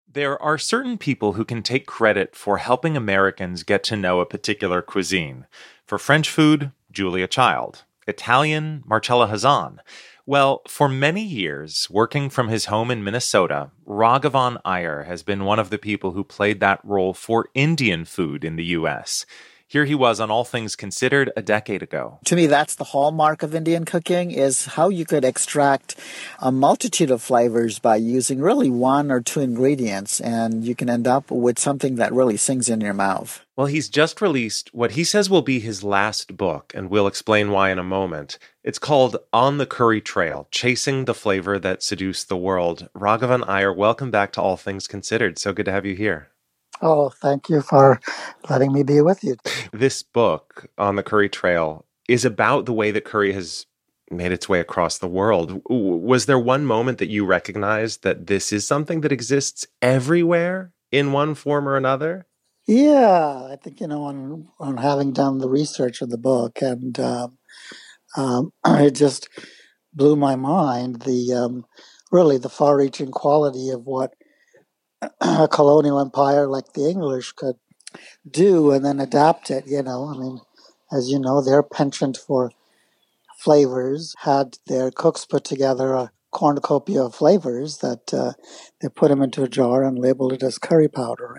There are certain people who can take credit for helping Americans get to know a particular cuisine. For French food, Julia Child. Italian, Marcella Hazan. Well, for many years, working from his home in Minnesota, Raghavan Iyer has been one of the people who played that role for Indian food in the U.S. Here he was on All Things Considered a decade ago. To me, that's the hallmark of Indian cooking, is how you could extract a multitude of flavors by using really one or two ingredients, and you can end up with something that really sings in your mouth. Well, he's just released what he says will be his last book, and we'll explain why in a moment. It's called On the Curry Trail, Chasing the Flavor That Seduced the World. Raghavan Iyer, welcome back to All Things Considered. So good to have you here. Oh, thank you for letting me be with you. This book, On the Curry Trail, is about the way that curry has made its way across the world. Was there one moment that you recognized that this is something that exists everywhere in one form or another? Yeah, I think, on having done the research of the book, and it just blew my mind, really the far-reaching quality of what a colonial empire like the English could do and then adapt it, as you know, their penchant for flavors had their cooks put together a cornucopia of flavors that they put them into a jar and labeled it as curry powder.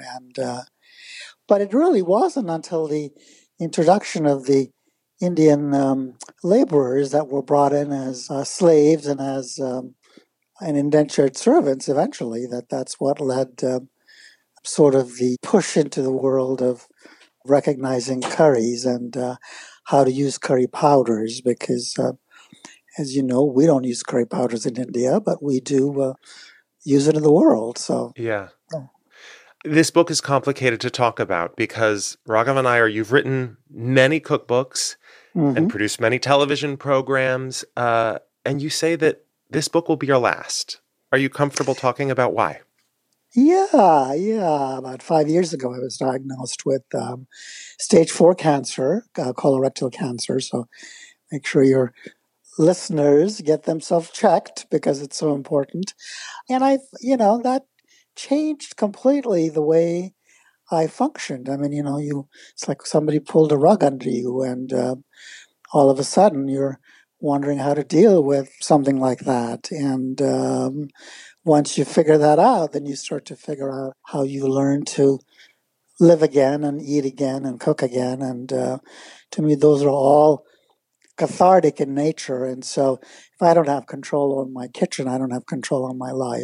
But it really wasn't until the introduction of the Indian laborers that were brought in as slaves and as and indentured servants eventually that's what led sort of the push into the world of recognizing curries and how to use curry powders, because as you know, we don't use curry powders in India, but we do use it in the world. So yeah. This book is complicated to talk about because, Raghavan Iyer, you've written many cookbooks and produced many television programs, and you say that this book will be your last. Are you comfortable talking about why? Yeah. About 5 years ago, I was diagnosed with stage 4 cancer, colorectal cancer. So make sure your listeners get themselves checked because it's so important. And that changed completely the way I functioned. I mean, it's like somebody pulled a rug under you, and all of a sudden you're wondering how to deal with something like that. And once you figure that out, then you start to figure out how you learn to live again and eat again and cook again. And to me, those are all cathartic in nature. And so if I don't have control on my kitchen, I don't have control on my life.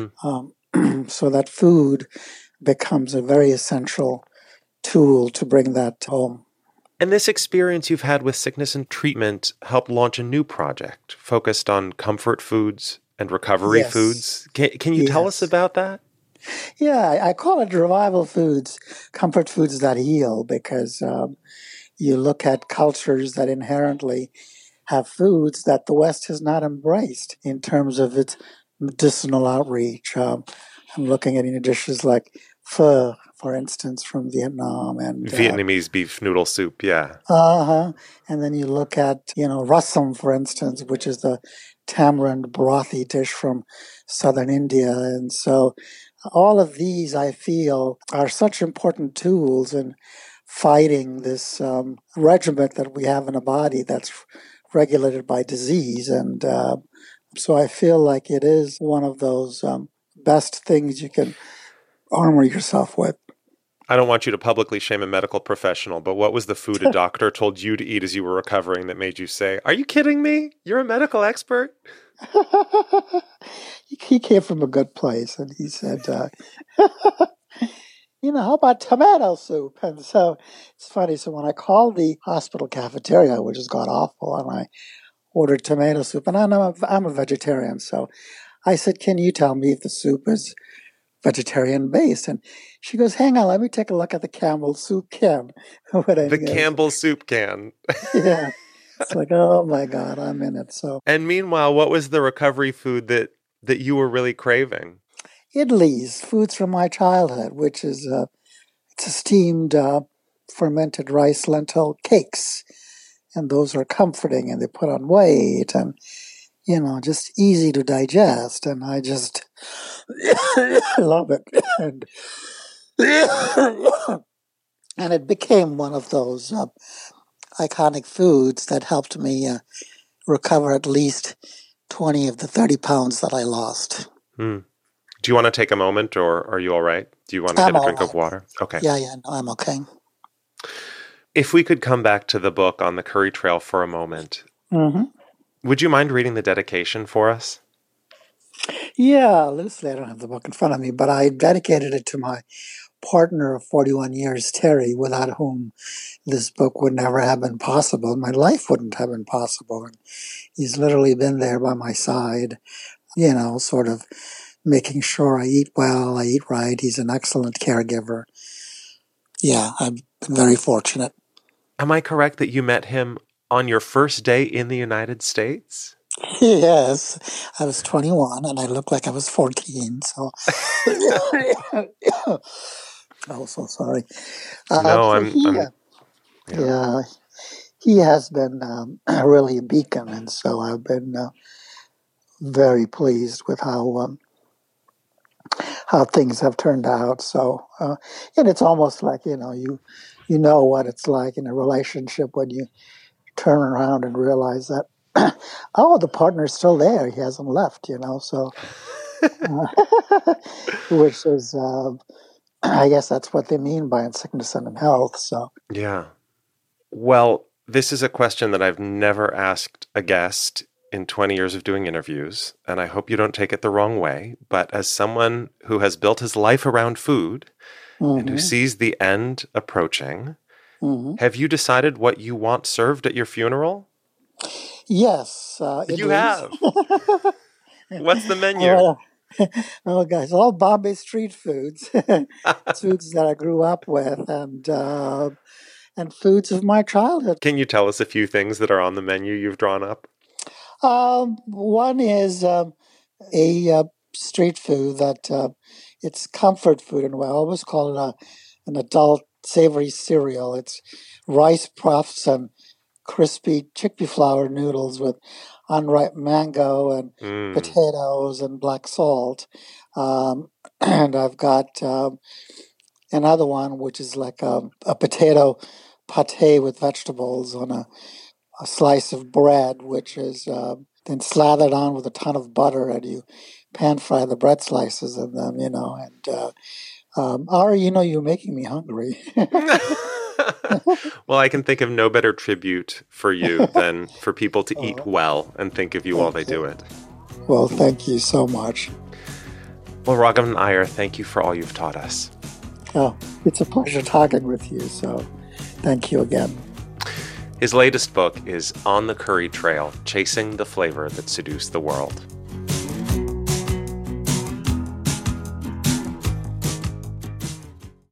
So that food becomes a very essential tool to bring that home. And this experience you've had with Sickness and Treatment helped launch a new project focused on comfort foods and recovery foods. Can you tell us about that? Yeah, I call it revival foods, comfort foods that heal, because you look at cultures that inherently have foods that the West has not embraced in terms of its medicinal outreach. I'm looking at dishes like pho, for instance, from Vietnam, and Vietnamese beef noodle soup, yeah. And then you look at, rasam, for instance, which is the tamarind brothy dish from southern India. And so all of these, I feel, are such important tools in fighting this regiment that we have in a body that's regulated by disease. And so I feel like it is one of those best things you can armor yourself with. I don't want you to publicly shame a medical professional, but what was the food a doctor told you to eat as you were recovering that made you say, "Are you kidding me? You're a medical expert"? He came from a good place, and he said, how about tomato soup? And so it's funny. So when I called the hospital cafeteria, which has got awful, and I ordered tomato soup, and I'm a vegetarian, so I said, "Can you tell me if the soup is vegetarian based?" And she goes, "Hang on, let me take a look at the Campbell soup can." The Campbell soup can. Yeah. It's like, oh my God, I'm in it. So. And meanwhile, what was the recovery food that you were really craving? Idlis, foods from my childhood, which is it's a steamed fermented rice lentil cakes. And those are comforting, and they put on weight. And, just easy to digest, and I just love it. And it became one of those iconic foods that helped me recover at least 20 of the 30 pounds that I lost. Do you want to take a moment, or are you all right? Do you want to get a drink of water? Okay. Yeah, no, I'm okay. If we could come back to the book on the Curry Trail for a moment, would you mind reading the dedication for us? Yeah, loosely. I don't have the book in front of me, but I dedicated it to my partner of 41 years, Terry, without whom this book would never have been possible. My life wouldn't have been possible. And he's literally been there by my side, sort of making sure I eat well, I eat right. He's an excellent caregiver. Yeah, I've been very fortunate. Am I correct that you met him on your first day in the United States? Yes, I was 21 and I looked like I was 14. So, oh, so sorry. No, he has been really a beacon, and so I've been very pleased with how things have turned out. So, and it's almost like you know what it's like in a relationship when you turn around and realize that, the partner's still there. He hasn't left, so, which is, I guess that's what they mean by in sickness and in health. So, yeah. Well, this is a question that I've never asked a guest in 20 years of doing interviews, and I hope you don't take it the wrong way, but as someone who has built his life around food and who sees the end approaching, have you decided what you want served at your funeral? Yes. You have. What's the menu? Oh, guys, all Bombay street foods. Foods that I grew up with, and foods of my childhood. Can you tell us a few things that are on the menu you've drawn up? One is a street food that it's comfort food, and I always call it an adult savory cereal. It's rice puffs and crispy chickpea flour noodles with unripe mango and potatoes and black salt. And I've got another one, which is like a potato pate with vegetables on a slice of bread, which is then slathered on with a ton of butter, and you pan fry the bread slices in them, Ari, you're making me hungry. Well, I can think of no better tribute for you than for people to eat well and think of you while they do it. Well, thank you so much. Well, Raghavan Iyer, thank you for all you've taught us. Oh, it's a pleasure talking with you, so thank you again. His latest book is On the Curry Trail, Chasing the Flavor That Seduced the World.